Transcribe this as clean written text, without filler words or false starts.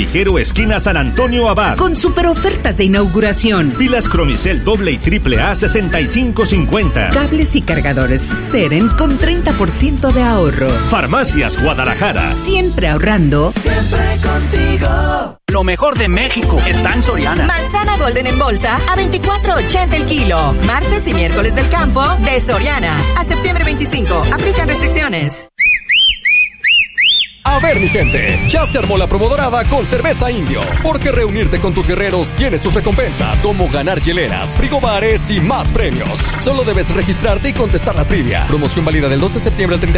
Tejero, esquina San Antonio Abad. Con super ofertas de inauguración. Pilas Cromicel doble y triple A 65.50. Cables y cargadores Seren con 30% de ahorro. Farmacias Guadalajara. Siempre ahorrando. Siempre contigo. Lo mejor de México está en Soriana. Manzana Golden en bolsa a $24.80 el kilo. Martes y miércoles del campo de Soriana. A septiembre 25. Aplican restricciones. A ver, mi gente, ya se armó la promo dorada con Cerveza Indio. Porque reunirte con tus guerreros tiene sus recompensas, como ganar hieleras, frigobares y más premios. Solo debes registrarte y contestar la trivia. Promoción válida del 12 de septiembre al 30